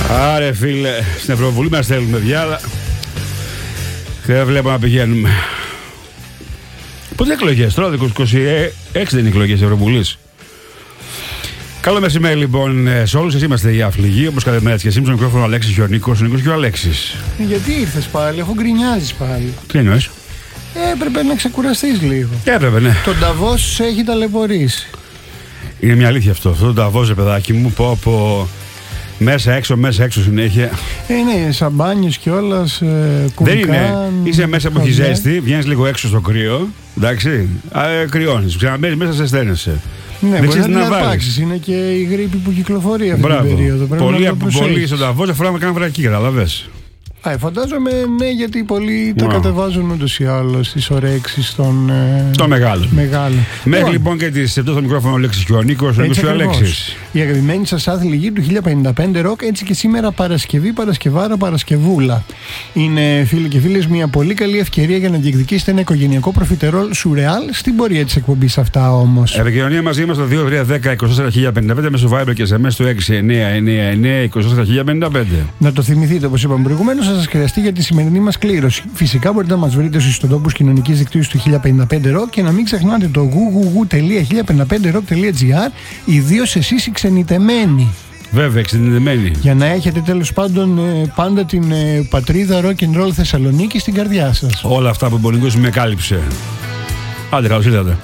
Άρε φίλε, στην Ευρωβουλή μας θέλουν παιδιά, αλλά δεν βλέπω να πηγαίνουμε. Πότε εκλογές τώρα, 26 δεν είναι εκλογές Ευρωβουλής. Καλό μεσημέρι λοιπόν σε όλους. Εσείς είμαστε οι άφληγοι, όπως κάθε μέρα και σήμερα. Στο μικρόφωνο ο Αλέξης και ο Νίκος, ο Νίκος και ο Αλέξης. Γιατί ήρθες πάλι, αφού γκρινιάζεις πάλι? Τι εννοείς? Έπρεπε να ξεκουραστείς λίγο. Έπρεπε, ναι. Το Νταβός σε έχει ταλαιπωρήσει. Είναι μια αλήθεια αυτό. Αυτό το Νταβός, παιδάκι μου, πω. Μέσα έξω συνέχεια. Είναι σαμπάνιος κιόλας, κουμπκάν. Δεν είναι. Είσαι μέσα που έχει ζέστη, βγαίνεις λίγο έξω στο κρύο. Εντάξει. Κρυώνεις. Ξαναμπαίνεις μέσα, ζεσταίνεσαι. Ναι, μπορεί να την αρπάξεις. Είναι και η γρίπη που κυκλοφορεί αυτή την περίοδο. Πολλοί στον Νταβός δεν φοράμε καν βρακή, καταλαβες. Φαντάζομαι ναι, γιατί πολλοί τα κατεβάζουν ούτως ή άλλως στις ορέξεις των μεγάλων. Μέχρι λοιπόν και τις 7 στο μικρόφωνο ο Αλέξης και ο Νίκος, ο Νίκος και ο Αλέξης. Η αγαπημένη σας άθληγη του 1055 ροκ, έτσι και σήμερα Παρασκευή, Παρασκευάρα, Παρασκευούλα. Είναι φίλοι και φίλες μια πολύ καλή ευκαιρία για να διεκδικήσετε ένα οικογενειακό προφιτερόλ σουρεάλ στην πορεία της εκπομπής αυτά όμως. Επικοινωνία μαζί μας στο 2310-24055 μέσω Viber και SMS στο 6999-24055. Να το θυμηθείτε όπως είπαμε προηγουμένως. Θα σας χρειαστεί για τη σημερινή μας κλήρωση. Φυσικά μπορείτε να μας βρείτε στους ιστοτόπους κοινωνικής δικτύωσης του 1055 Rock και να μην ξεχνάτε το www.1055rock.gr, ιδίως εσείς οι ξενιτεμένοι. Βέβαια, ξενιτεμένοι. Για να έχετε τέλος πάντων πάντα την πατρίδα Rock and Roll Θεσσαλονίκη στην καρδιά σας. Όλα αυτά που ο Νίκος με κάλυψε. Άντε, καλώς ήρθατε.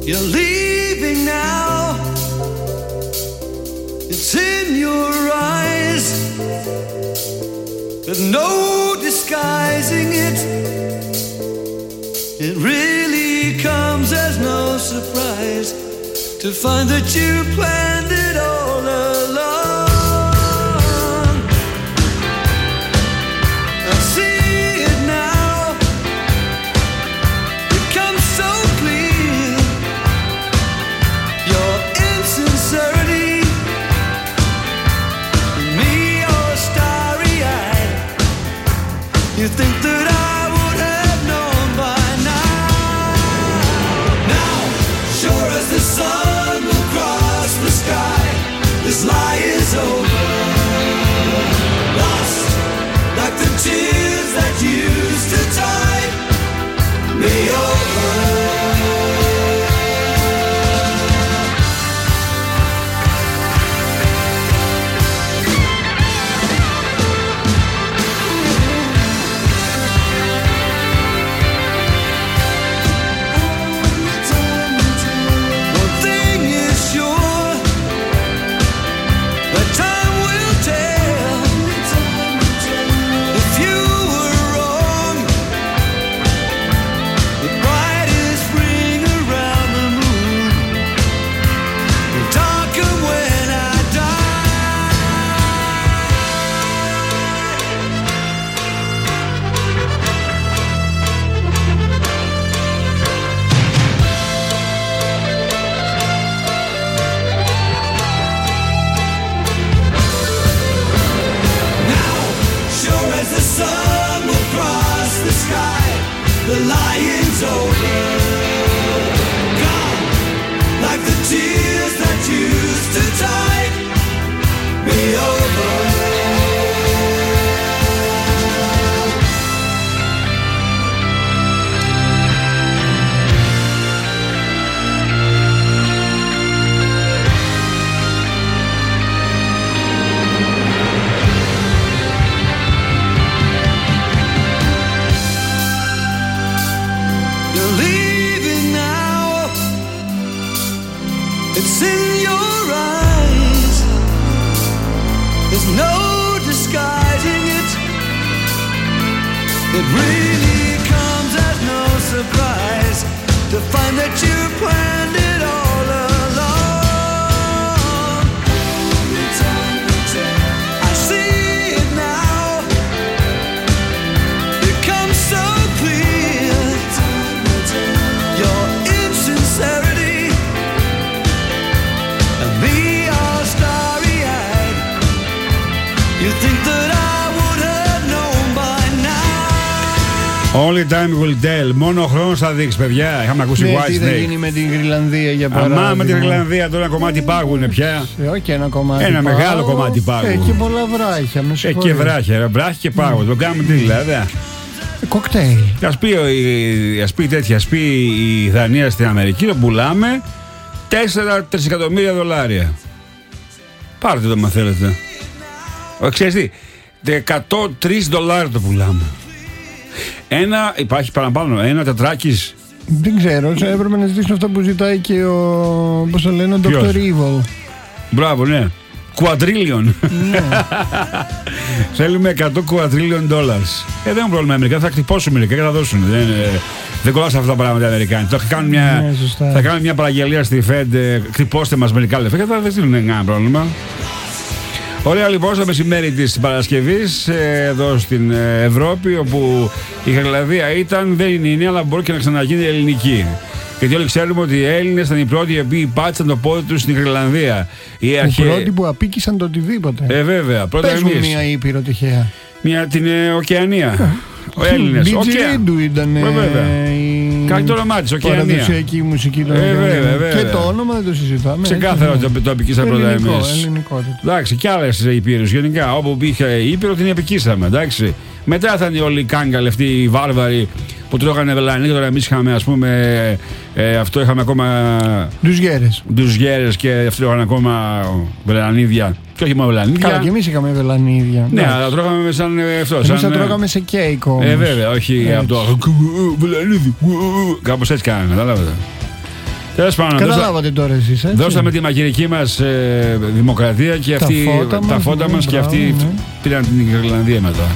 You're leaving now. It's in your eyes. There's no disguising it. It really comes as no surprise to find that you planned it all along. I see it now. It comes so clear. Your insincerity, me all starry-eyed. You think that I would have known by now. Now, sure as the sun will cross the sky, this lie is over. Lost like the tears that used to tide me over. One thing is sure, that time will tell. If you were wrong, the brightest ring around the moon will darken when I Now, sure as the sun will cross the sky, the lion's over. Gone, like the tears that used to tide me over. You're leaving now. It's in your eyes. There's no disguising it. It really comes as no surprise to find that you planned it all along. I see it now. It comes so clear. Your insincerity, and me all starry-eyed. You think that I would have known by now. Only time will tell. Μόνο ο χρόνος θα δείξει, παιδιά. Είχαμε ακούσει Ναι, White τι θα Snake. γίνει με την Γρυλανδία για παράδειγμα. Αμά με την Ιρλανδία τώρα ένα κομμάτι πάγουνε πια. Όχι ένα κομμάτι. Ένα μεγάλο κομμάτι πάγου. Και πολλά βράχια. Με Και συγχωρείς. βράχια, ρε, βράχη και πάγου. Το κάνουμε τι δηλαδή. Κοκτέιλ. Ας πει τέτοια, ας πει η Δανία στην Αμερική, το πουλάμε 4 τρισεκατομμύρια δολάρια. Πάρτε το, μα θέλετε. Ξέρεις τι, 103 δολάρια το πουλάμε. Υπάρχει παραπάνω, ένα τετράκις. Δεν ξέρω, έπρεπε να ζητήσουν αυτό που ζητάει και ο. Πώς το λένε, ο Ποιος? Dr. Evil. Μπράβο, ναι. Quadrillion. Ναι. Θέλουμε 100 quadrillion dollars. Δεν έχουν πρόβλημα οι Αμερικάνοι, θα χτυπώσουν μερικά και θα δώσουν. Δεν κολλάς αυτά τα πράγματα οι Αμερικάνοι. Θα κάνουν Ναι, μια παραγγελία στη Fed, χτυπώστε μας μερικά λεφτά και θα δεν στείλουν κανένα πρόβλημα. Ωραία, λοιπόν, στο μεσημέρι της Παρασκευής εδώ στην Ευρώπη, όπου η Γρυλανδία δεν είναι η νέα, αλλά μπορεί και να ξαναγίνει ελληνική. Γιατί όλοι ξέρουμε ότι οι Έλληνες ήταν οι πρώτοι οι οποίοι πάτησαν το πόδι τους στην Γρυλανδία. Οι πρώτοι που απίκησαν το οτιδήποτε. Βέβαια, πρώτα Πες μου εμείς. μια ήπειρο τυχαία. Την Οκεανία. Ο Έλληνες. Μπιτζιρίντου ήταν Κάτι το όνομά της, Οκεανία. παραδοσιακή μουσική των βέβαια. Και το όνομα δεν το συζητάμε. Ξεκάθαρα το απικήσαμε πρώτα εμείς. Ελληνικό. Εντάξει, και άλλες ήπειρους γενικά. Όπου είχε ήπειρο την απικήσαμε. Εντάξει. Μετά ήταν όλοι οι κάγκαλοι αυτοί οι βάρβαροι που τρώγανε βελανίδι. Τώρα εμείς είχαμε, ας πούμε, αυτό είχαμε ακόμα. Ντουζιέρες και αυτοί τρώγανε ακόμα βελανίδια. Και όχι μόνο βελανίδια. Καλά, και εμείς είχαμε βελανίδια. Ναι, αλλά τρώγαμε σαν αυτό. Εμείς τα τρώγαμε σε κέικ όμως. Βέβαια, όχι από το βελανίδι. Κάπως έτσι κάνανε, κατάλαβατε. Τέλος πάντων, Καταλάβατε τώρα εσείς, έτσι. δώσαμε τη μαγειρική μας δημοκρατία και τα φώτα μας και αυτοί πήραν την Ιρλανδία μετά.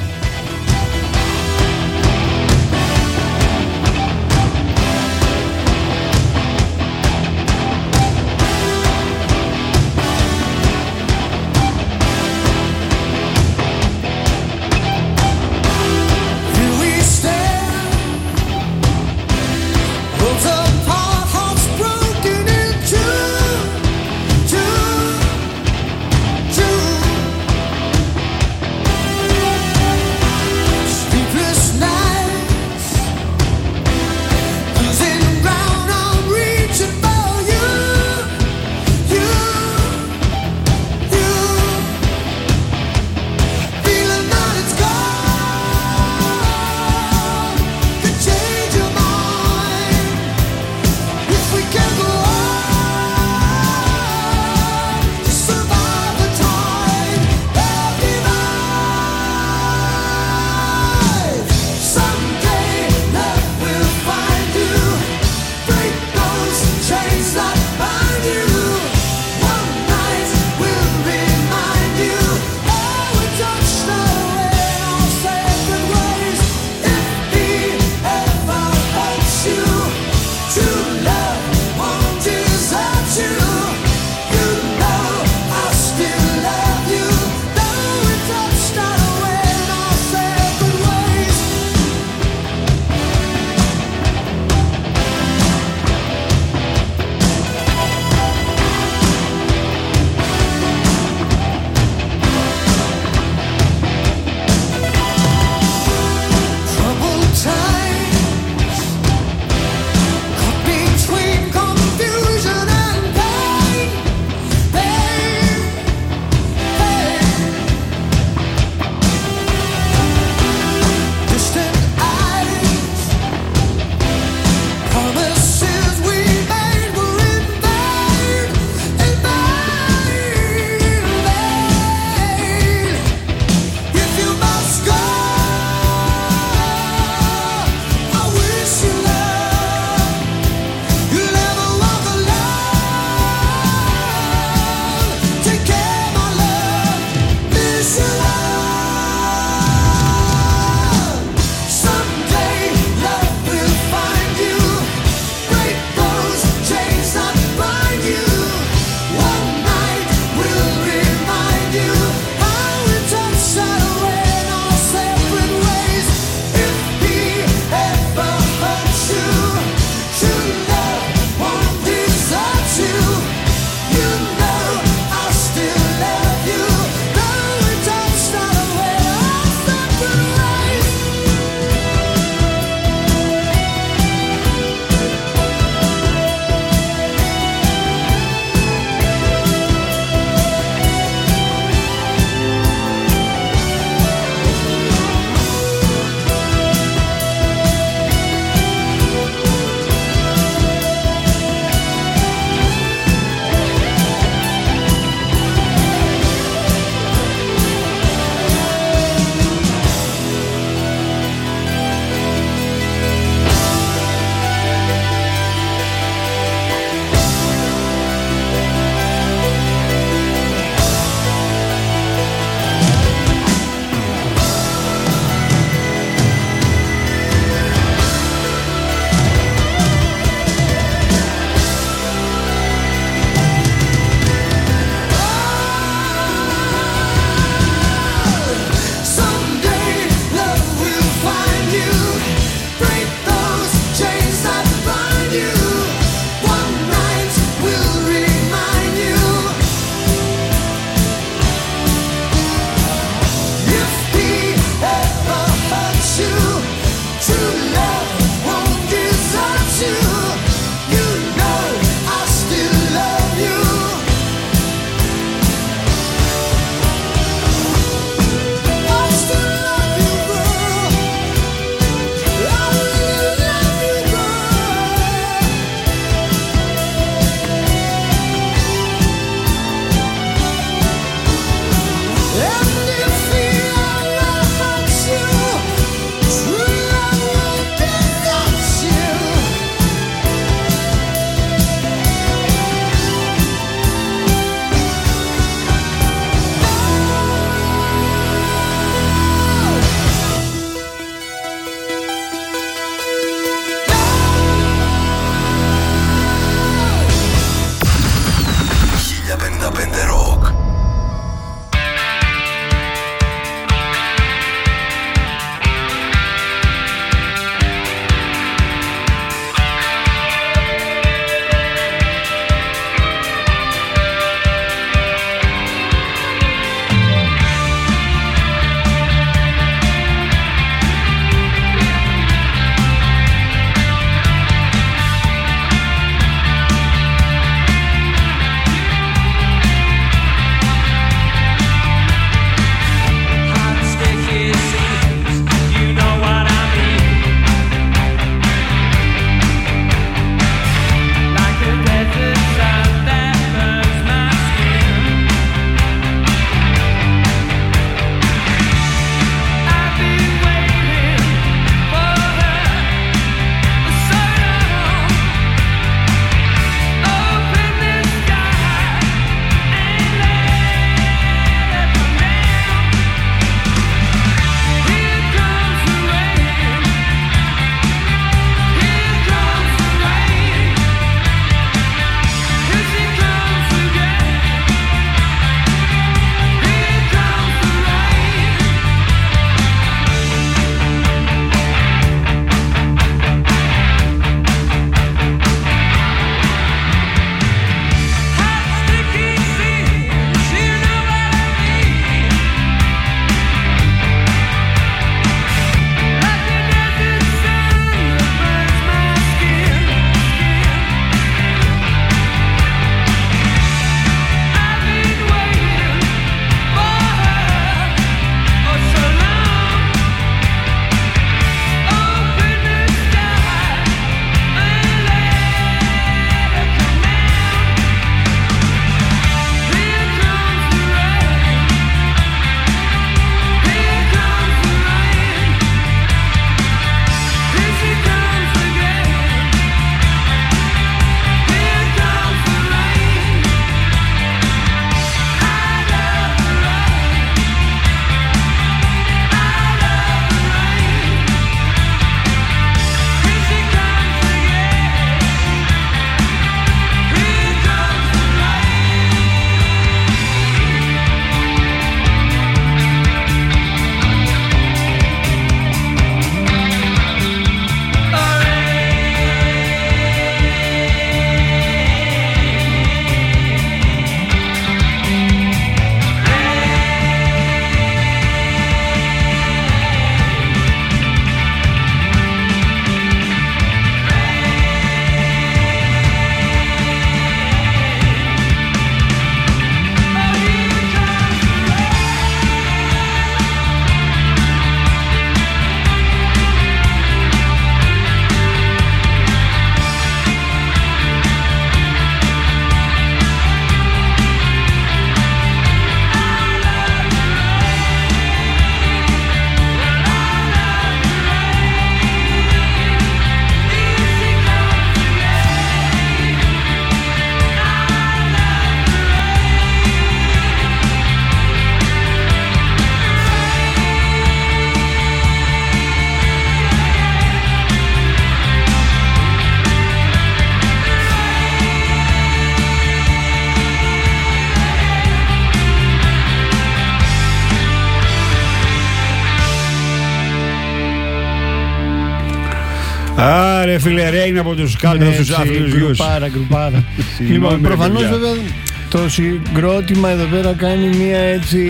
Άρε φίλε, ρε, είναι από τους καλύτερους τους άθλιους γιους. Γκρουπάρα. Λοιπόν, προφανώς βέβαια το συγκρότημα εδώ πέρα κάνει μία έτσι...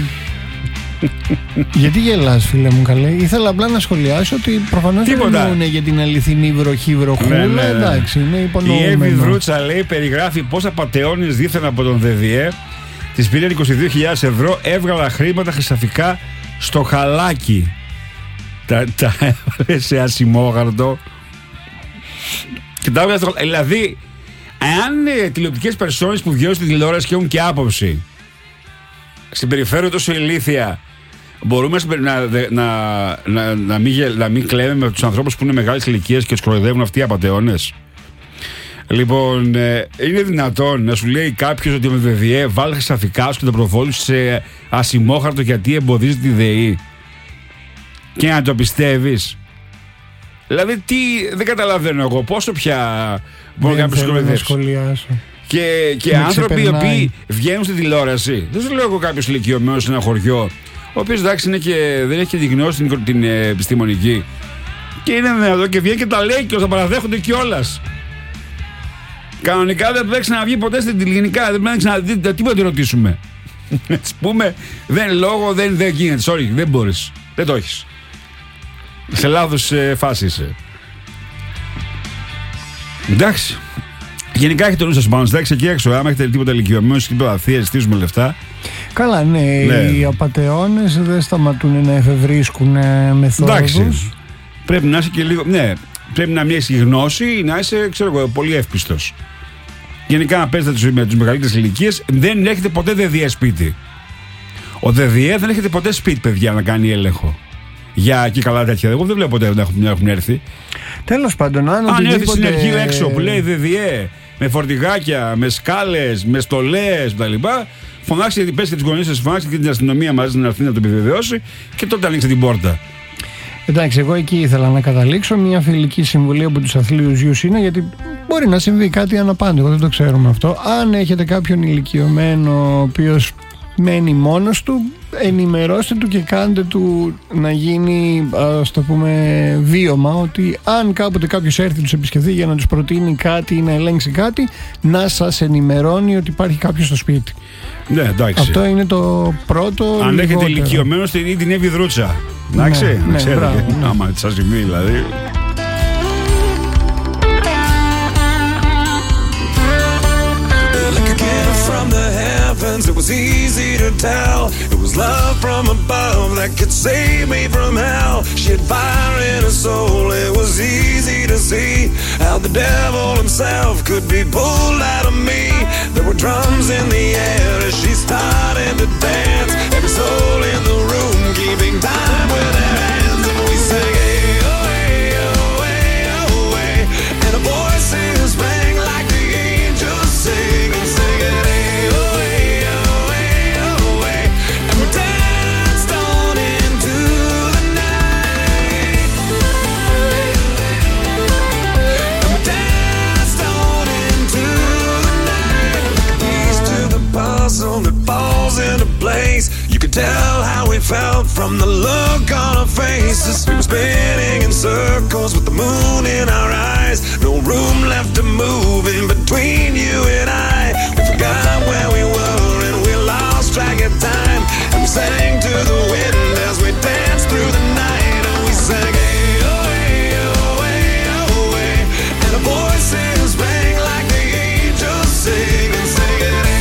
Γιατί γελάς, φίλε μου, καλέ? Ήθελα απλά να σχολιάσω ότι προφανώς δεν εννοούν για την αληθινή βροχή-βροχούλα. Εντάξει, είναι υπονοούμενο. Η Εύη Δρούτσα, λέει, περιγράφει πώς απατεώνες δήθεν από τον ΔΔΕ. Της πήραν 22.000 ευρώ, έβγαλα χρήματα χρυσαφικά στο χαλάκι. Τα έβαλε σε ασημόγαρτο. Και τα έβγαλε στο χαλάκι. Δηλαδή, αν τηλεοπτικές περσόνες που βγαίνουν στην τηλεόραση και έχουν και άποψη συμπεριφέρουν τόσο ηλίθια, μπορούμε να μην κλαίμε με τους ανθρώπους που είναι μεγάλης ηλικίας και τους κοροϊδεύουν αυτοί οι απατεώνες? Λοιπόν, είναι δυνατόν να σου λέει κάποιος ότι με ΔΔΕ βάλει χρυσαφικά σου και το προβόλου σε ασημόχαρτο γιατί εμποδίζει τη ΔΕΗ και να το πιστεύεις? Δηλαδή, δεν καταλαβαίνω εγώ πόσο πια μπορεί κάποιος να κοροϊδεύσει. Και άνθρωποι οι οποίοι βγαίνουν στην τηλεόραση, δεν σου λέω εγώ κάποιος ηλικιωμένος σε ένα χωριό, ο οποίος εντάξει δεν έχει και τη γνώση την επιστημονική, και είναι εδώ και βγαίνει και τα λέει και θα παραδέχονται κιόλας. Κανονικά δεν πρέπει να βγει ποτέ στην τηλεοπτική, δεν πρέπει να ξαναδείτε τίποτα να τη ρωτήσουμε. Ας πούμε, δεν γίνεται. Sorry, δεν μπορείς. Δεν το έχεις. Σε λάθος φάση είσαι. Εντάξει. Γενικά έχετε το νου σας πάνω, εντάξει, εκεί έξω. Άμα έχετε τίποτα ηλικιωμένους, τίποτα θεία, ζητήσουμε λεφτά. Καλά, ναι. Οι απατεώνες δεν σταματούν να εφευρίσκουν μεθόδους. Εντάξει. Πρέπει να είσαι και λίγο. Ναι, πρέπει να έχεις γνώση ή να είσαι, ξέρω εγώ, πολύ εύπιστος. Γενικά, να παίζετε με τους μεγαλύτερες ηλικίες, δεν έχετε ποτέ ΔΔΕ σπίτι. Ο ΔΔΕ δεν έχετε ποτέ σπίτι, παιδιά, να κάνει έλεγχο. Για εκεί καλά τέτοια. Εγώ δεν βλέπω ποτέ να έχουν έρθει. Τέλος πάντων, αν έρθει συνεργείο έξω που λέει ΔΔΕ, με φορτηγάκια, με σκάλες, με στολές κτλ., φωνάξτε γιατί πες και τις γονείς σας, φωνάξτε και την αστυνομία μαζί να έρθει να το επιβεβαιώσει και τότε ανοίξτε την πόρτα. Εντάξει, εγώ εκεί ήθελα να καταλήξω. Μια φιλική συμβουλή από τους αθλίους γιους είναι, γιατί μπορεί να συμβεί κάτι αναπάντηχο, δεν το ξέρουμε αυτό. Αν έχετε κάποιον ηλικιωμένο ο οποίος μένει μόνος του, ενημερώστε του και κάντε του να γίνει, ας το πούμε, βίωμα, ότι αν κάποτε κάποιος έρθει τους επισκεφθεί για να τους προτείνει κάτι ή να ελέγξει κάτι, να σας ενημερώνει ότι υπάρχει κάποιος στο σπίτι. Ναι, εντάξει. Αυτό είναι το πρώτο. Αν έχετε ηλικιωμένο την Εύη Δρούτσα, εντάξει, ναι, να ξέρετε. Μπράβο, ναι. Άμα σας συμβεί δηλαδή. It was easy to tell. It was love from above that could save me from hell. She had fire in her soul. It was easy to see how the devil himself could be pulled out of me. There were drums in the air as she started to dance. Every soul in the room keeping time with their hands, and we sang, hey, oh, hey, oh, hey, oh, hey. And the voices rang like the angels sing and sing it, hey. That falls into place. You could tell how we felt from the look on our faces. We were spinning in circles with the moon in our eyes. No room left to move in between you and I. We forgot where we were and we lost track of time. And we sang to the wind as we danced through the night. And we sang, hey, oh, hey, oh, hey, oh, hey. And the voices rang like the angels sing and sing it, hey.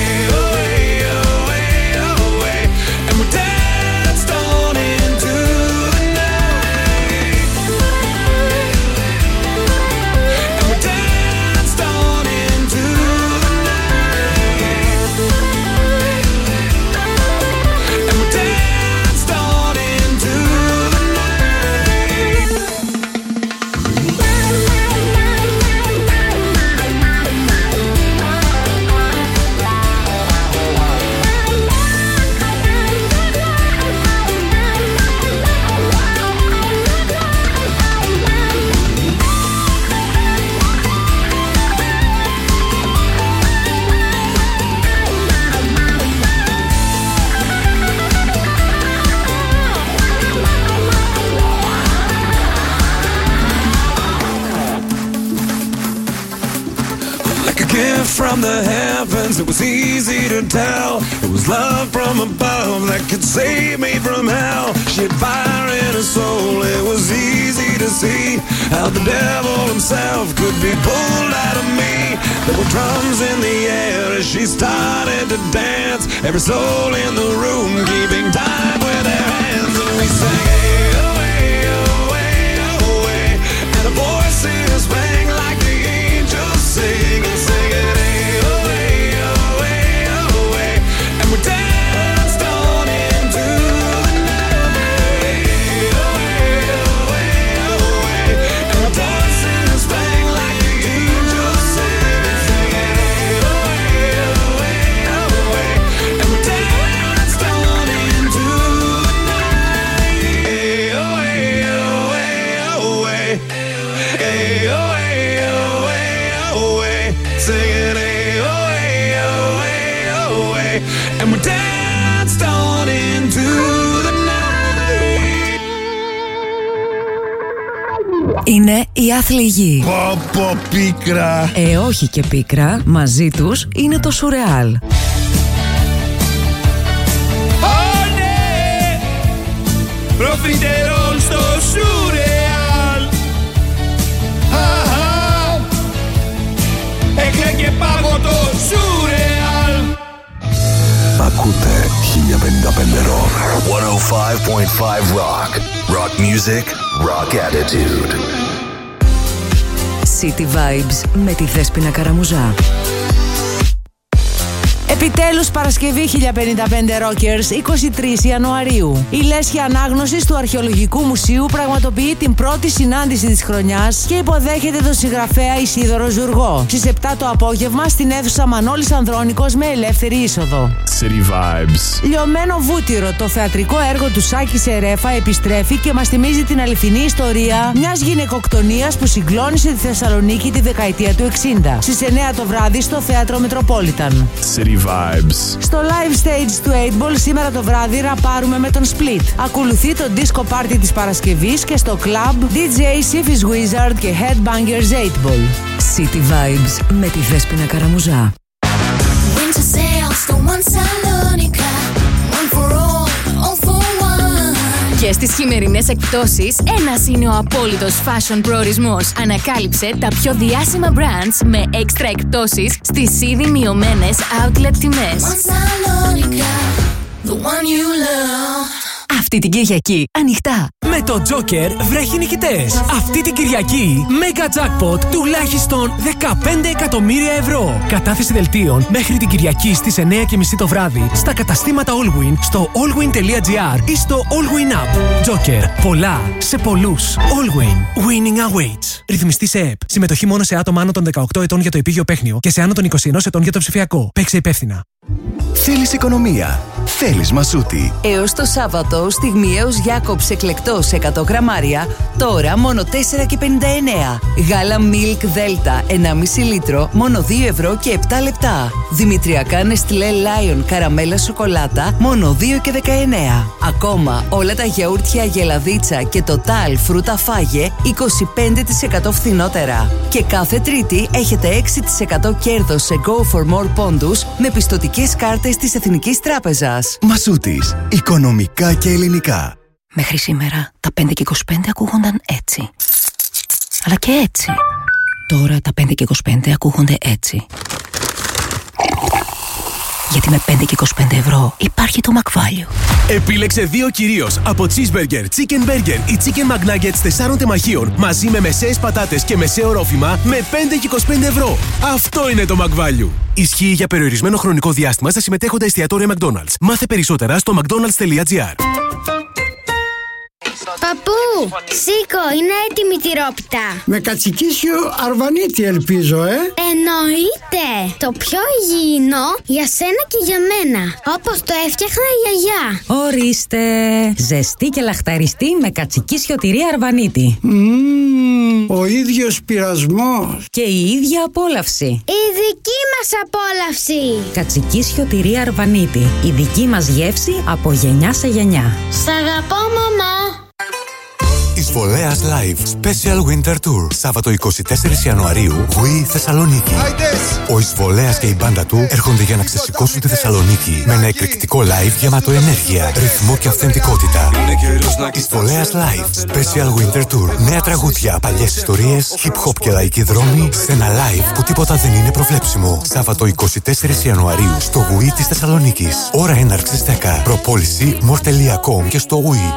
gift from the heavens, it was easy to tell. It was love from above that could save me from hell. She had fire in her soul, it was easy to see how the devil himself could be pulled out of me. There were drums in the air as she started to dance. Every soul in the room keeping time with their hands, and we sang, hey, oh, hey, oh, hey, oh, hey. And the voices rang like the angels sing, and singing, hey, oh, hey, oh, hey, oh, hey. And we danced on into the night, hey, oh, hey, oh, hey, oh, hey. And the voices rang like the angels sing, and singing, hey, oh, hey, oh, hey, oh, hey. And we danced on into the night, hey, oh, hey, oh, hey, oh, hey. Hey, oh, hey, oh, hey, oh, hey. Singing, hey, oh, hey, oh, hey, oh, hey. And we danced on into the night. Είναι η άθλη γη. Πω πίκρα. Όχι και πίκρα, μαζί τους είναι το σουρεάλ. Όλε, προφιτερών στο σουρεάλ. Έκλαιγε πάγο το σουρεάλ. Ακούτε 1055 Rock. 105.5 Rock. Rock music, rock attitude. City Vibes με τη Δέσποινα Καραμουζά. Επιτέλους Παρασκευή 1055 Rockers, 23 Ιανουαρίου. Η λέσχη ανάγνωσης του Αρχαιολογικού Μουσείου πραγματοποιεί την πρώτη συνάντηση της χρονιάς και υποδέχεται τον συγγραφέα Ισίδωρο Ζουργό στις 7 το απόγευμα στην αίθουσα Μανώλης Ανδρώνικος με ελεύθερη είσοδο. City Vibes. Λιωμένο βούτυρο, το θεατρικό έργο του Σάκη Σερέφα επιστρέφει και μας θυμίζει την αληθινή ιστορία μιας γυναικοκτονίας που συγκλώνησε τη Θεσσαλονίκη τη δεκαετία του 60. Στις 9 το βράδυ στο Θέατρο Μετροπόλιταν. City Vibes. Στο live stage του 8ball σήμερα το βράδυ ραπάρουμε με τον Split. Ακολουθεί το disco party της Παρασκευής και στο club DJ Sifis Wizard και Headbangers 8ball. City Vibes με τη Δέσποινα Καραμουζά. Winter sails to one Salonica, one for all for one. Και στις χειμερινές εκπτώσεις, ένας είναι ο απόλυτος fashion προορισμός. Ανακάλυψε τα πιο διάσημα brands με έξτρα εκπτώσεις στις ήδη μειωμένες outlet τιμές. One Salonica, the one you love. Αυτή την Κυριακή ανοιχτά. Με το Joker βρέχει νικητές. Αυτή την Κυριακή Mega Jackpot τουλάχιστον 15 εκατομμύρια ευρώ. Κατάθεση δελτίων μέχρι την Κυριακή στις 9:30 το βράδυ στα καταστήματα Allwyn, στο allwyn.gr ή στο Allwyn App. Joker. Πολλά σε πολλούς. Allwyn. Winning awaits. Ρυθμιστή σε ΕΠ. Συμμετοχή μόνο σε άτομα άνω των 18 ετών για το επίγειο παίχνιο και σε άνω των 21 ετών για το ψηφιακό. Παίξε υπεύθυνα. Θέλεις οικονομία. Θέλεις Μασούτη. Έως το Σάββατο, στιγμιαίος Jacobs εκλεκτός 100 γραμμάρια, τώρα μόνο 4,59. Γάλα Milk Delta 1,5 λίτρο, μόνο 2 ευρώ και 7 λεπτά. Δημητριακά Nestlé Lion καραμέλα σοκολάτα, μόνο 2,19. Ακόμα όλα τα γιαούρτια Γελαδίτσα και Total φρούτα φάγε 25% φθηνότερα. Και κάθε Τρίτη έχετε 6% κέρδος σε Go for More πόντους με πιστωτικές κάρτες της Εθνικής Τράπεζας. Μασούτης. Οικονομικά και ελληνικά. Μέχρι σήμερα τα 5 και 25 ακούγονταν έτσι. Αλλά και έτσι. Τώρα τα 5 και 25 ακούγονται έτσι. Γιατί με 5 και 25 ευρώ υπάρχει το McValue. Επίλεξε δύο κυρίως από cheeseburger, chicken burger ή chicken McNuggets 4 τεμαχίων μαζί με μεσαίες πατάτες και μεσαίο ρόφημα με 5 και 25 ευρώ. Αυτό είναι το McValue. Ισχύει για περιορισμένο χρονικό διάστημα στα συμμετέχοντα εστιατόρια McDonald's. Μάθε περισσότερα στο mcdonalds.gr. Παππού, σήκω, είναι έτοιμη τη τυρόπιτα. Με κατσικίσιο αρβανίτη ελπίζω, Εννοείται. Το πιο υγιεινό για σένα και για μένα. Όπως το έφτιαχνα η γιαγιά. Ορίστε. Ζεστή και λαχταριστή με κατσικίσιο τυρί αρβανίτη. Ο ίδιος πειρασμός. Και η ίδια απόλαυση. Η δική μας απόλαυση. Κατσικίσιο τυρί αρβανίτη. Η δική μας γεύση από γενιά σε γενιά. Σ' αγαπώ, μαμά. Σβολέας Live Special Winter Tour. Σάββατο 24 Ιανουαρίου, Wii Θεσσαλονίκη. Ο Εισβολέας και η μπάντα του έρχονται για να ξεσηκώσουν τη Θεσσαλονίκη με ένα εκρηκτικό live γεμάτο ενέργεια, ρυθμό και αυθεντικότητα. Εισβολέας Live Special Winter Tour. Νέα τραγούδια, παλιές ιστορίες, hip hop και λαϊκοί δρόμοι σε ένα live που τίποτα δεν είναι προβλέψιμο. Σάββατο 24 Ιανουαρίου στο Wii της Θεσσαλονίκης. Ώρα έναρξης 10. Προπόληση more.com και στο Wii.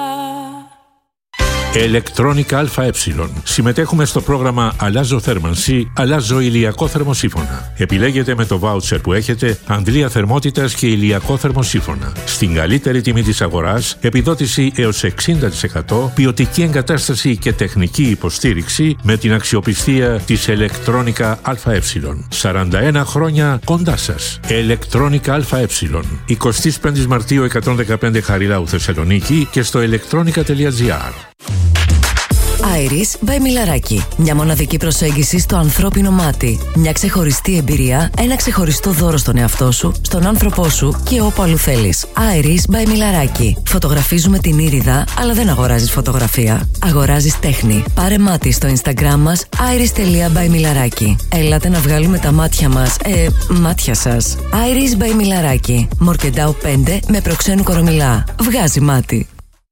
Electronic ΑΕ. Συμμετέχουμε στο πρόγραμμα Αλλάζω θέρμανση, αλλάζω ηλιακό θερμοσύφωνα. Επιλέγετε με το voucher που έχετε αντλία θερμότητας και ηλιακό θερμοσύφωνα. Στην καλύτερη τιμή της αγοράς, επιδότηση έως 60%, ποιοτική εγκατάσταση και τεχνική υποστήριξη με την αξιοπιστία της Electronic ΑΕ. 41 χρόνια κοντά σας. Electronic ΑΕ. 25 Μαρτίου 115 Χαριλάου Θεσσαλονίκη και στο electronica.gr. Iris by Millaraki. Μια μοναδική προσέγγιση στο ανθρώπινο μάτι. Μια ξεχωριστή εμπειρία, ένα ξεχωριστό δώρο στον εαυτό σου, στον άνθρωπό σου και όπου αλλού θέλεις. Iris by Millaraki. Φωτογραφίζουμε την ήριδα, αλλά δεν αγοράζεις φωτογραφία. Αγοράζεις τέχνη. Πάρε μάτι στο Instagram μας iris.by Millaraki. Έλατε να βγάλουμε τα μάτια μας, μάτια σας. Iris by Millaraki. Μορκεντάου 5 με προξένου Κορομιλά. Βγάζει μάτι.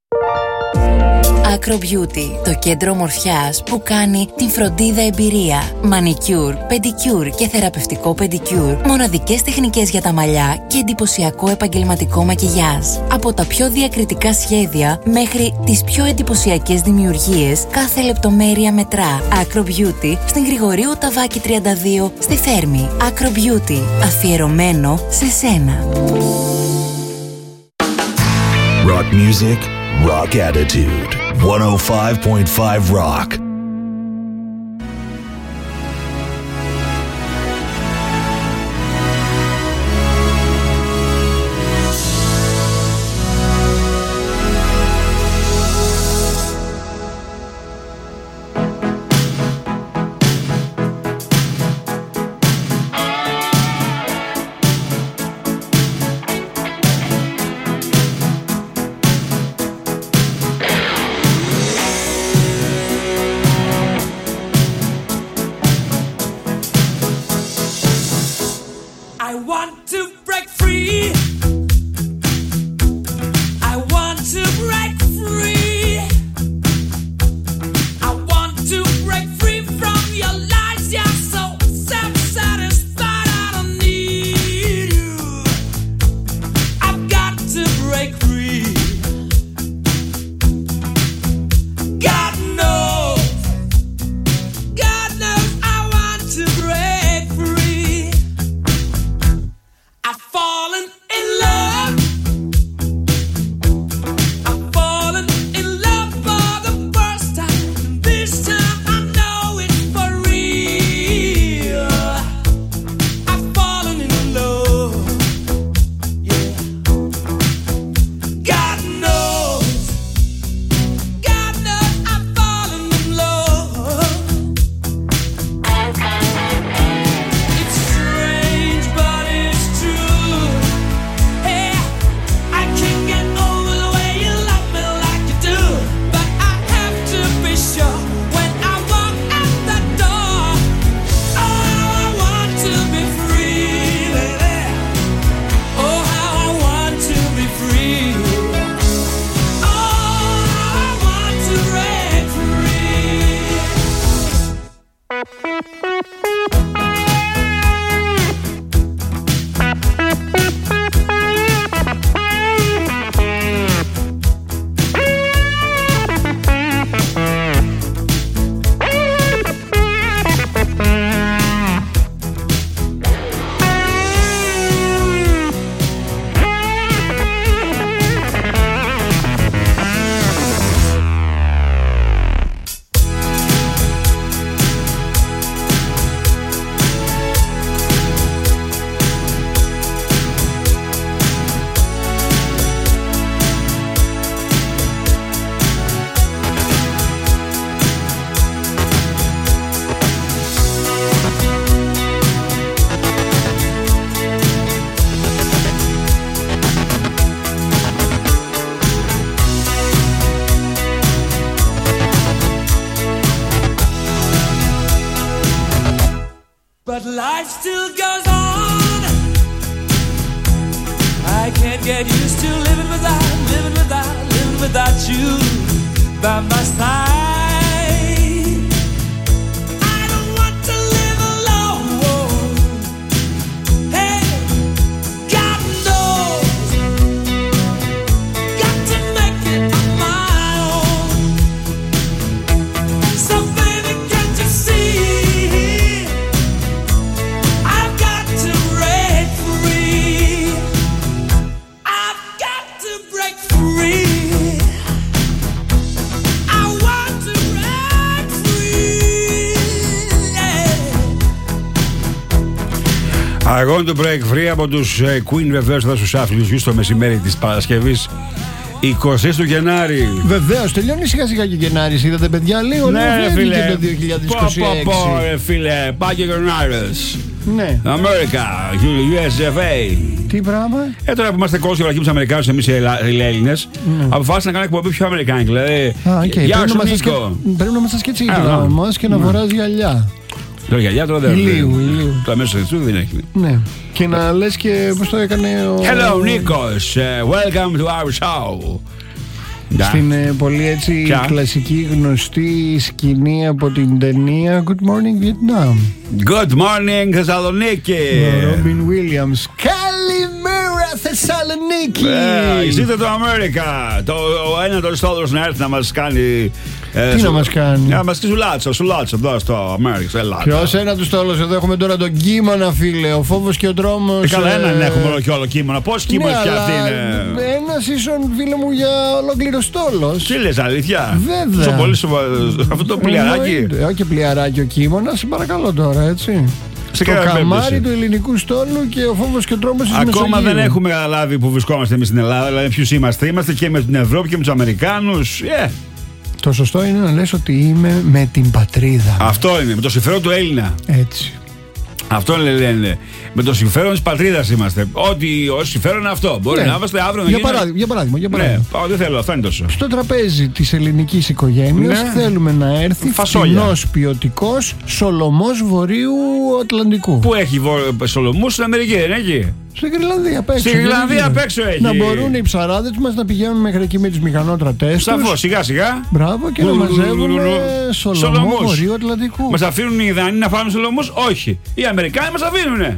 Acro Beauty, το κέντρο ομορφιάς που κάνει την φροντίδα εμπειρία. Μανικιούρ, πεντικιούρ και θεραπευτικό πεντικιούρ. Μοναδικές τεχνικές για τα μαλλιά και εντυπωσιακό επαγγελματικό μακιγιάζ. Από τα πιο διακριτικά σχέδια μέχρι τις πιο εντυπωσιακές δημιουργίες, κάθε λεπτομέρεια μετρά. Acro Beauty στην Γρηγορίου Ταβάκη 32 στη Θέρμη. Acro Beauty, αφιερωμένο σε σένα. Rock music, rock attitude. 105.5 Rock. but life still goes on. I can't get used to living without you by my side. I don't want to live alone. Hey, God knows, got to make it on my own. So baby, can't you see? I've got to break free. I've got to break free. Αγώνη του Break Free από τους Queen, βεβαίως εδώ στους Άθλιους Γιους το μεσημέρι της Παρασκευής 20 του Γενάρη. Βεβαίως, τελειώνει σιγά σιγά και Γενάρης. Είδατε παιδιά λίγο, ναι, φίλε, και το 2026. Φίλε, πάει και Γενάρης. Ναι. Αμέρικα, USA. Τι πράγμα? Τώρα που είμαστε κόσμοι και τους Αμερικάνους, εμείς οι Έλληνες, αποφάσισαν να κάνουν εκπομπή πιο Αμερικάνικη. Δηλαδή, γεια σου Νίκο. Πρέπει να είμαστε σκετσίδια όμως και να φοράς γυαλιά. Τώρα γυαλιά τώρα δεν ηλίου. Το αμέσως έτσι δεν έχει. Ναι. Και να λες και πώς το έκανε ο... Hello Νίκος, welcome to our show. Στην πολύ έτσι κλασική γνωστή σκηνή από την ταινία Good Morning Vietnam. Good morning Θεσσαλονίκη. Ο Ρόμπιν Βίλιαμς. Καλημέρα Θεσσαλονίκη. Ζείτε το Αμέρικα. Ο ένατος στόλος να έρθει να μας κάνει. Τι να μας κάνει? Να μας κάνει σουλάτσο εδώ στο Αμέρικα. Ποιος ένατος στόλος? Εδώ έχουμε τώρα τον Κίμωνα, φίλε. Ο φόβος και ο τρόμος. Καλά, έναν έχουμε όλο και όλο Κίμωνα. Πώς Κίμωνες πια αυτή είναι? Ένας ίσον, φίλε μου, για ολόκληρο στόλος. Τι λες, αλήθεια? Βέβαια. Αυτό το πλιαράκι. Όχι πλιαράκι ο Κίμωνας, σε παρακαλώ τώρα, έτσι. Το καμάρι του ελληνικού στόλου και ο φόβος και ο τρόμος της Μεσογείου. Ακόμα δεν έχουμε καταλάβει που βρισκόμαστε εμείς στην Ελλάδα. Δηλαδή, ποιους είμαστε? Είμαστε και με την Ευρώπη και με τους Αμερικάνους. Το σωστό είναι να λες ότι είμαι με την πατρίδα. Αυτό είναι, με το συμφέρον του Έλληνα. Έτσι. Αυτό λένε. Με το συμφέρον της πατρίδας είμαστε. Ό,τι ως συμφέρον είναι αυτό. Μπορεί να είμαστε αύριο να για παράδειγμα. Ναι, δεν θέλω, αυτό είναι τόσο. Στο τραπέζι της ελληνικής οικογένειας θέλουμε να έρθει φθηνός ποιοτικός Σολομός Βορείου Ατλαντικού. Πού έχει Σολομούς? Στην Αμερική δεν έχει? Στην Γρυλανδία απ' έξω. Στην Γρυλανδία απ' έξω έχει. Να μπορούν οι ψαράδες μας να πηγαίνουν μέχρι εκεί με τις μηχανότρατές τους. Σαφώς, σιγά σιγά. Μπράβο, και να μαζεύουν Σολομό Βορείου Ατλαντικού. Μας αφήνουν οι Δανείοι να φάμε Σολομούς? Όχι. Οι Αμερικάνοι μας αφήνουνε.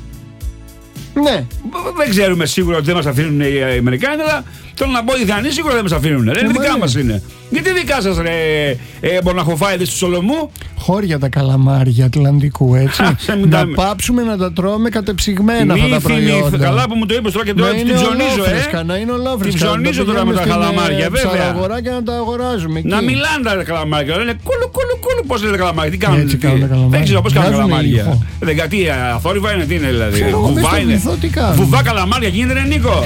Ναι. Δεν ξέρουμε σίγουρα ότι δεν μας αφήνουν οι Αμερικάνοι, αλλά θέλω να πω οι Δανείοι σίγουρα δεν μας αφήνουν. Είναι δικά μας είναι. Γιατί δικά σας μοναχοφάιδες του Σολομού? Χώρια τα καλαμάρια Ατλαντικού, έτσι. Να πάψουμε να τα τρώμε κατεψυγμένα αυτά τα προϊόντα. Καλά που μου το είπες τώρα και τώρα την ψωνίζω. Να είναι ολόφρεσκα. Την ψωνίζω τώρα με τα καλαμάρια, βέβαια. Ψαραγοράκια να τα αγοράζουμε. Να μιλάνε τα καλαμάρια. Λένε κούλου. Πώς λένε τα καλαμάρια? Τι κάνουν? Δεν ξέρω πώς κάνουν καλαμάρια. Δεν κάτι αθόρυβα είναι, τι είναι δηλαδή? Βουβά καλαμάρια γίνεται, Νίκο?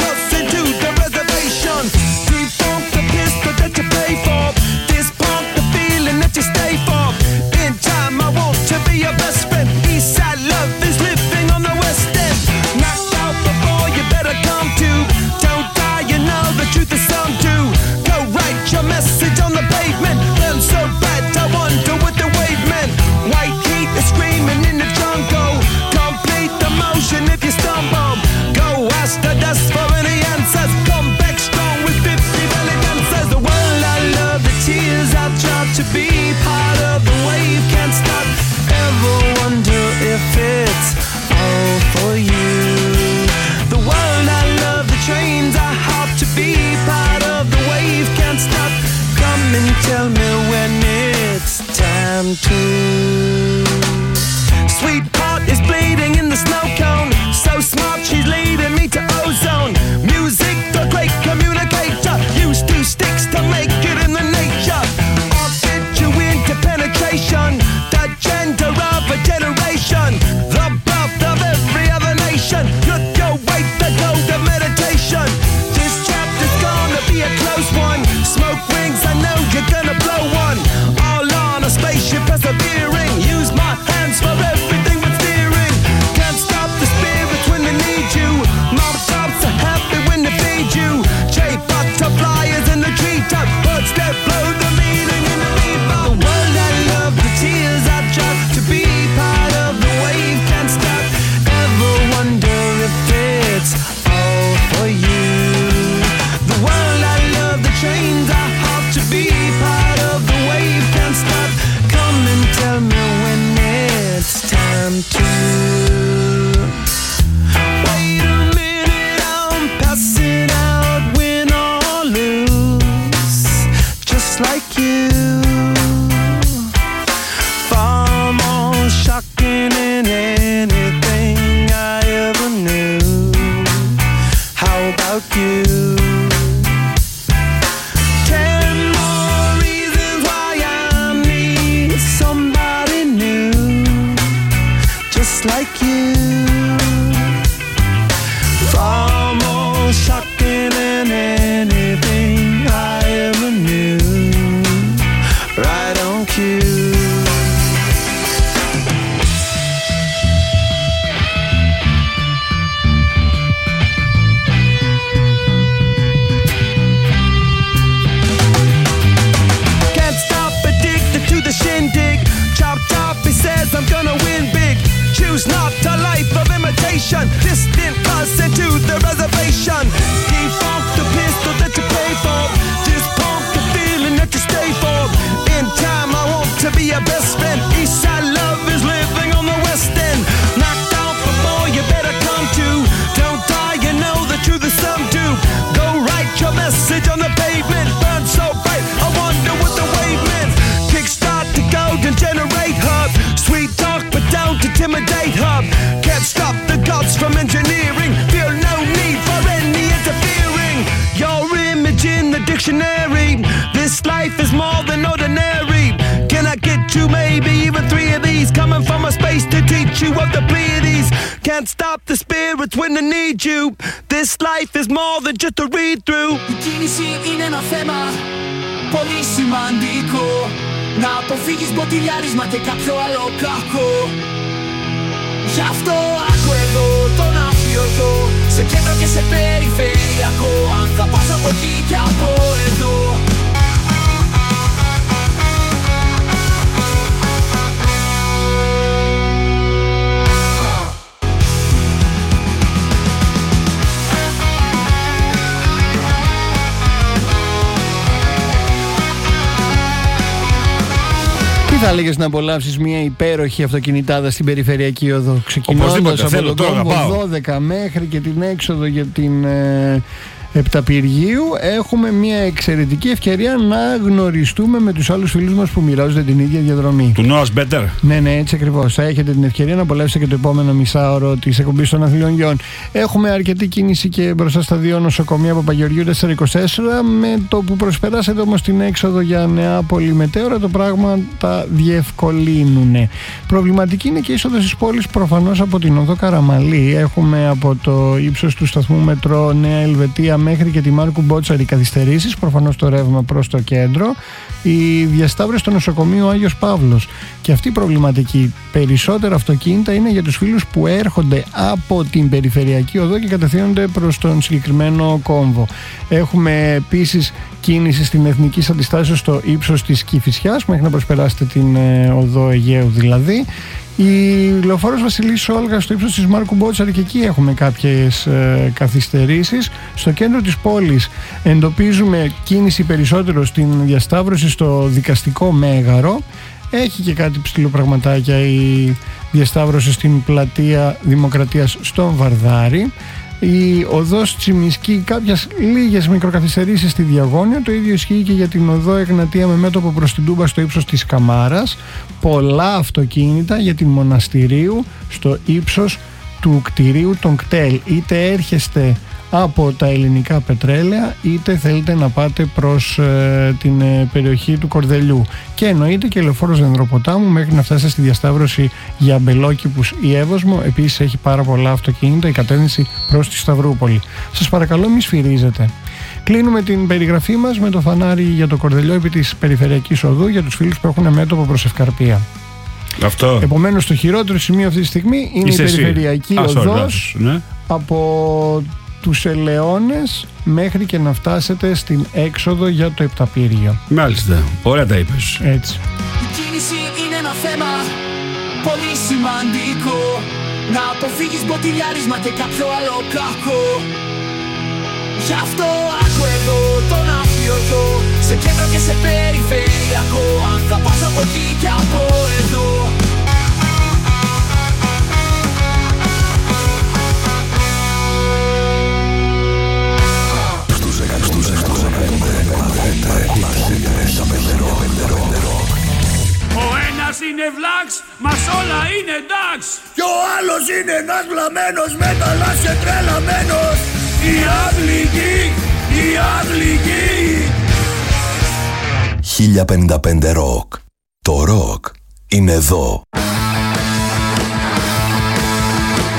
Distant closer to the reservation. Deep funk the pistol that you pay for. This punk the Far more shocking than anything I ever knew. Right on cue. Can't stop, addicted to the shindig. Chop chop, he says I'm gonna win big. Choose not a life of imitation. Distant cousin to the reservation. Defunct the pistol that you pay for. Just pump the feeling that you stay for. In time I want to be your best friend. Eastside love is living on the west end. Knocked out before you better come to. Don't die, you know the truth is some do. Go write your message on the pavement. Burn so bright, I wonder what the wave meant. Kickstart the golden generate hub. Sweet talk but don't intimidate hub. Can't stop the gods from engineering. Feel no need for any interfering. Your image in the dictionary. This life is more than ordinary. Can I get you maybe even 3 of these? Coming from a space to teach you of the Pleiades. Can't stop the spirits when they need you. This life is more than just a read through. Η κίνηση είναι ένα θέμα πολύ σημαντικό. Να αποφύγεις μποτιλιάρισμα και κάποιο άλλο κακό. Γι' αυτό άκου εδώ τον αφιωτό. Σε κέντρο και σε περιφερειακό. Αν θα πας από εκεί και από εδώ. Θα έλεγες να απολαύσεις μια υπέροχη αυτοκινητάδα στην περιφερειακή οδό, ξεκινώντας από τον κόμβο 12 μέχρι και την έξοδο για την Επταπυργίου. Έχουμε μια εξαιρετική ευκαιρία να γνωριστούμε με τους άλλους φίλους μας που μοιράζονται την ίδια διαδρομή. Του Noah's Better. Ναι, έτσι ακριβώς. Θα έχετε την ευκαιρία να απολαύσετε και το επόμενο μισάωρο της εκπομπής των Αθλιών Γιών. Έχουμε αρκετή κίνηση και μπροστά στα 2 νοσοκομεία Παπαγεωργίου 424. Με το που προσπεράσετε όμως την έξοδο για Νεάπολη μετέωρα, το πράγμα τα διευκολύνουν. Προβληματική είναι και η είσοδος της πόλης προφανώς από την οδό Καραμαλή. Έχουμε από το ύψος του σταθμού μετρό Νέα Ελβετία μέχρι και τη Μάρκου Μπότσαρη καθυστερήσεις, προφανώς το ρεύμα προς το κέντρο. Η διασταύρωση στο νοσοκομείο Άγιος Παύλος και αυτή η προβληματική. Περισσότερα αυτοκίνητα είναι για τους φίλους που έρχονται από την περιφερειακή οδό και κατευθύνονται προς τον συγκεκριμένο κόμβο. Έχουμε επίσης κίνηση στην Εθνικής Αντιστάσεως στο ύψος της Κηφισιάς μέχρι να προσπεράσετε την οδό Αιγαίου δηλαδή. Η λεωφόρος Βασιλής Όλγα στο ύψος της Μάρκου Μπότσαρη και εκεί έχουμε κάποιες καθυστερήσεις. Στο κέντρο της πόλης εντοπίζουμε κίνηση περισσότερο στην διασταύρωση στο Δικαστικό Μέγαρο. Έχει και κάτι ψηλοπραγματάκια η διασταύρωση στην πλατεία Δημοκρατίας στον Βαρδάρη. Η οδός Τσιμισκή, κάποιες λίγες μικροκαθυστερήσεις στη Διαγώνιο. Το ίδιο ισχύει και για την οδό Εγνατία με μέτωπο προς την Τούμπα στο ύψος της Καμάρας. Πολλά αυτοκίνητα για την Μοναστηρίου στο ύψος του κτηρίου των κτέλ. Είτε έρχεστε από τα ελληνικά πετρέλαια είτε θέλετε να πάτε προς την περιοχή του Κορδελιού. Και εννοείται και λεωφόρος Δενδροποτάμου μέχρι να φτάσετε στη διασταύρωση για Μπελόκηπους ή Εύωσμο. Επίσης έχει πάρα πολλά αυτοκίνητα η κατεύθυνση προς τη Σταυρούπολη. Σας παρακαλώ μη σφυρίζετε. Κλείνουμε την περιγραφή μας με το φανάρι για το Κορδελιό επί της περιφερειακής οδού για τους φίλους που έχουν μέτωπο προς Ευκαρπία. Αυτό. Επομένως το χειρότερο σημείο αυτή τη στιγμή είναι η περιφερειακή οδός από τους Ελαιώνες μέχρι και να φτάσετε στην έξοδο για το Επταπύργιο. Μάλιστα, ωραία τα είπες. Έτσι. Η κίνηση είναι ένα θέμα πολύ σημαντικό. Να αποφύγεις μποτιλιάρισμα και κάποιο άλλο κακό. Γι' αυτό άκου εδώ τον αφιωτό. Σε κέντρο και σε περιφερειακό. Αν θα πας από εκεί και από εδώ. Ο ένας είναι βλάξ, μας όλα είναι ντάξ. Κι ο άλλος είναι ένας βλαμμένος, μέταλλας και τρελαμένος. Η Αγγλική, η Αγγλική. 1055 ροκ. Το ροκ είναι εδώ.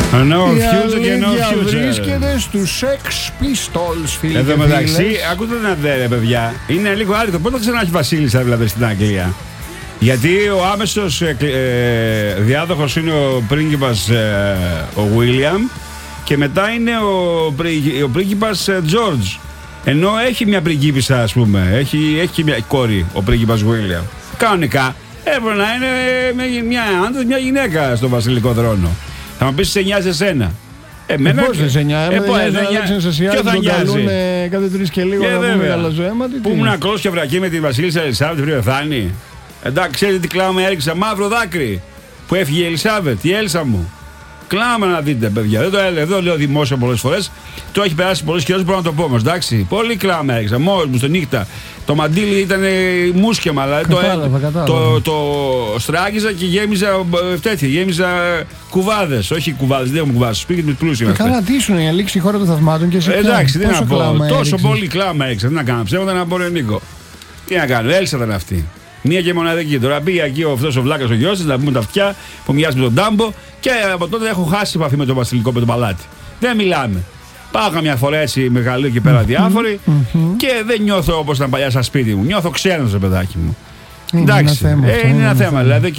No Η future και no αλήθεια future. βρίσκεται στους Sex Pistols, φίλοι. Εδώ και μεταξύ, φίλες. ακούτε να δει, παιδιά. Είναι λίγο άδικο. Πότε ξανά έχει Βασίλισσα δηλαδή στην Αγγλία. Γιατί ο άμεσος διάδοχος είναι ο πρίγκιπας ο William και μετά είναι ο πρίγκιπας George. Ενώ έχει μια πριγκίπισσα, ας πούμε. Έχει και μια κόρη ο πρίγκιπας William. Κανονικά έπρεπε να είναι μια άντρα, μια γυναίκα στο βασιλικό θρόνο. Θα μου πεις σε νοιάζει εσένα. Εμένα. Πώς δεν σε νοιάζει, ποιο θα νοιάζει. Κάθε 3 και λίγο να πούμε γαλαζοαίματι. Που ήμουν ακλός και βρακή με τη Βασίλισσα Ελισάβετ πριν πεθάνει. Εντάξει, ξέρετε τι κλάμα έριξα, μαύρο δάκρυ που έφυγε η Ελισάβετ, η Έλσα μου. Κλάμα να δείτε, παιδιά. Δεν το έλεγα, εδώ λέω δημόσια πολλές φορές. Το έχει περάσει πολλές καιρός, μπορώ να το πω όμως. Εντάξει, πολύ κλάμα έριξα. Μόνος μου στο νύχτα. Το μαντίλι ήταν μουσκεμα, αλλά το στράγγιζα και γέμιζα κουβάδες. Όχι κουβάδες, δεν έχουμε κουβάδες. Στο σπίτι με πλούσιο. Καλά, τι ήσουν για λήξη η χώρα των θαυμάτων και εσύ. Εντάξει, τι να πω. Τόσο πολύ κλάμα έριξα. Τι να κάνω, ψέματα να πω, Νίκο. Τι να κάνω, Έλσα ήταν αυτή. Μία και μοναδική. Τώρα πήγε εκεί αυτός ο βλάκας ο γιος της να πούμε τα αυτιά που μοιάζει με τον Ντάμπο και από τότε έχω χάσει επαφή με το βασιλικό, με τον παλάτι. Δεν μιλάμε. Πάω καμιά φορά έτσι μεγαλύτερη εκεί πέρα διάφοροι και δεν νιώθω όπως ήταν παλιά στα σπίτι μου. Νιώθω ξένος, παιδάκι μου. Εντάξει, είναι ένα θέμα. Δηλαδή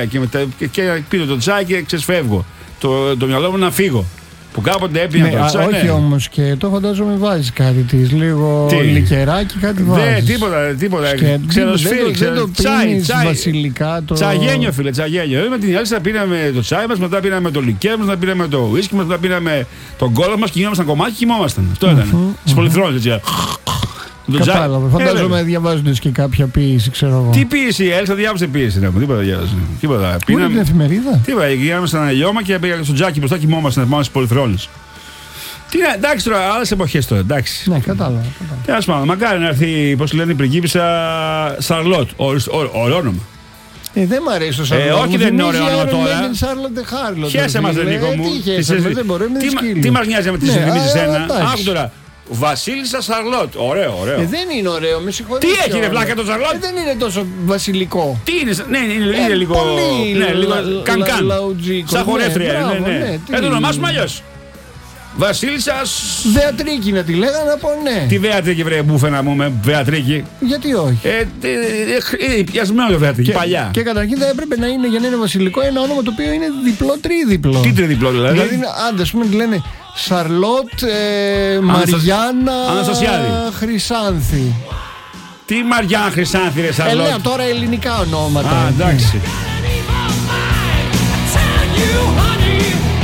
και πίνω το τσάι και ξεσφεύγω. Το μυαλό μου να φύγω. Που κάποτε έπινα το τσάι. Όχι όμως και το φαντάζομαι βάζεις κάτι της. Λίγο λικεράκι, κάτι βάζεις. Τίποτα. Ξεροσφύρι, δεν το πίνεις βασιλικά. Τσαγένιο, φίλε, τσαγένιο. Με την Έλσα πίναμε το τσάι μας, μετά πίναμε το λικέρ μας, μετά πίναμε το ουίσκι μας, μετά πίναμε τον κόλλο μας, κινούμασταν κομμάτι και κοιμόμασταν. Αυτό ήταν. Στις πολυθρόνες έτσι. Κατάλαβα. Φαντάζομαι διαβάζοντας και κάποια ποίηση, ξέρω εγώ. Τι ποίηση, η Έλσα διάβασε ποίηση. Τίποτα διάβασε. Τίποτα. Πήραμε την εφημερίδα. Τίποτα. Πήγαμε στα Αναλιώμα και πήγαμε στο τζάκι μπροστά, κοιμόμασταν να πάμε στις πολυθρόνες. Εντάξει τώρα, άλλες εποχές τώρα. Εντάξει. Ναι, κατάλαβα. Τέλος πάντων, μακάρι να έρθει, πώς λένε, η πριγκίπισσα Σαρλότ. Ωραίο όνομα. Δεν μ' αρέσει το Σαρλότ. Όχι, δεν είναι ωραίο όνομα τώρα. Χέσε μας, Νίκο μου. Τι μας νοιάζει με τι συνθυμίσεις εσένα. Άκου τώρα. Βασίλισσα Σαρλότ. Ωραίο. Δεν είναι ωραίο, με συγχωρείτε. Τι έχει ρε βλάκα το Σαρλότ. Δεν είναι τόσο βασιλικό. Τι είναι, ναι, είναι λίγο. Ναι, λίγο κανκάν. Σαν χορεύτρια. Ναι. Το ονομάσουμε αλλιώς. Βασίλισσα. Βεατρίκη να τη λέγανε, να πω ναι. Τι Βεατρίκη, βρε μπούφαινα μου με Βεατρίκη. Γιατί όχι. Είναι πιασμένο το Βεατρίκη. Παλιά. Και καταρχήν θα έπρεπε να είναι για να είναι βασιλικό ένα όνομα το οποίο είναι διπλό-τρίδιπλο. Τι τριδιπλό δηλαδή. Δηλαδή, άντε, ας πούμε, λένε Σαρλότ, Μαριάννα, Αναστασιάδη, Χρυσάνθη. Τι Μαριάννα Χρυσάνθη, ρε Σαρλότ. Λέω τώρα ελληνικά ονόματα. Α, εντάξει.